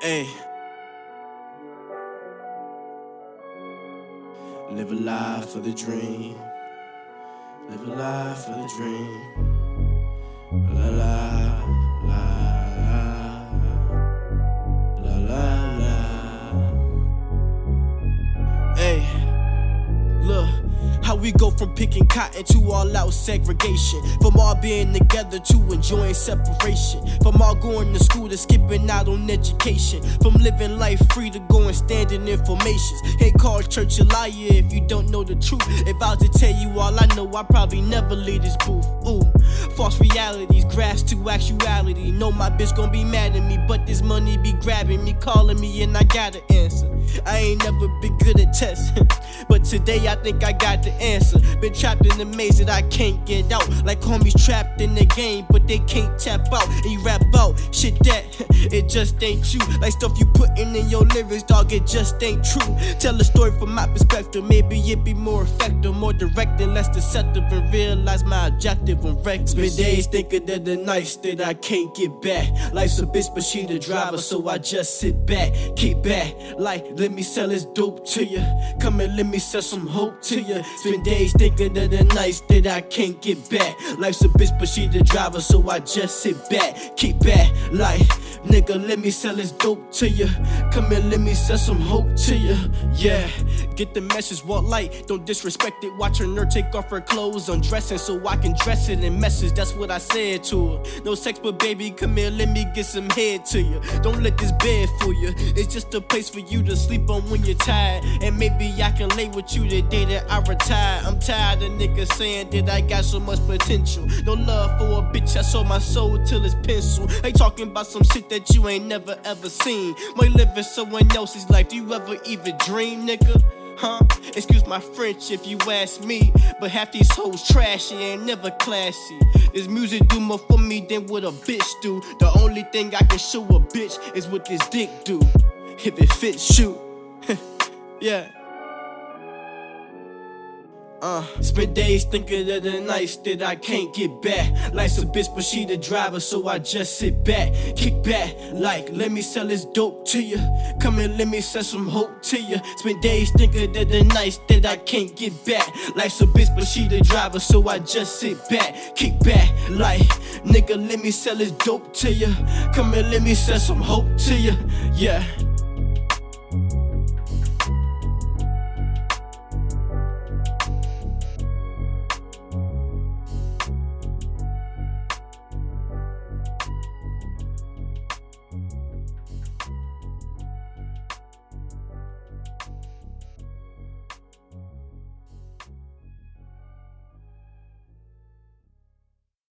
Hey, live a life for the dream. Live a life for the dream. La la la la la la. Hey, look. How we go from picking cotton to all-out segregation, from all being together to enjoying separation, from all going to school to skipping out on education, from living life free to going standing informations. Ain't called church a liar if you don't know the truth. If I was to tell you all I know, I probably never leave this booth. Ooh, false realities, grass to actuality. Know my bitch gon' be mad at me, but this money be grabbing me, calling me, and I gotta answer. I ain't never been good at tests, but today I think I got the answer. Been trapped in a maze that I can't get out, like homies trapped in the game, but they can't tap out. And you rap out shit that it just ain't you. Like stuff you putting in your lyrics, dog, it just ain't true. Tell a story from my perspective, maybe it be more effective, more direct and less deceptive, and realize my objective when wrecked. Spend days thinking that the nights that I can't get back. Life's a bitch, but she the driver, so I just sit back, kick back, like let me sell this dope to you. Come and let me sell some hope to you. Spend days thinking of the nights that I can't get back. Life's a bitch, but she the driver, so I just sit back, kick back, like nigga, let me sell this dope to you. Come and let me sell some hope to you. Yeah, get the message, walk light, don't disrespect it. Watch her nerd take off her clothes, undressing so I can dress it in message. That's what I said to her. No sex, but baby, come here, let me get some head to you. Don't let this bed fool you. It's just a place for you to sleep on when you're tired, and maybe I can lay with you the day that I retire. I'm tired of niggas saying that I got so much potential. No love for a bitch, I sold my soul till it's pencil. They talking about some shit that you ain't never ever seen. Might living someone else's life, do you ever even dream, nigga? Huh? Excuse my French if you ask me, but half these hoes trashy, ain't never classy. This music do more for me than what a bitch do. The only thing I can show a bitch is what this dick do. If it fits, shoot. Yeah. Spend days thinking of the nights that I can't get back. Life's a bitch, but she the driver, so I just sit back, kick back, like let me sell this dope to you. Come and let me sell some hope to you. Spend days thinking of the nights that I can't get back. Life's a bitch, but she the driver, so I just sit back, kick back, like nigga, let me sell this dope to you. Come and let me sell some hope to you. Yeah.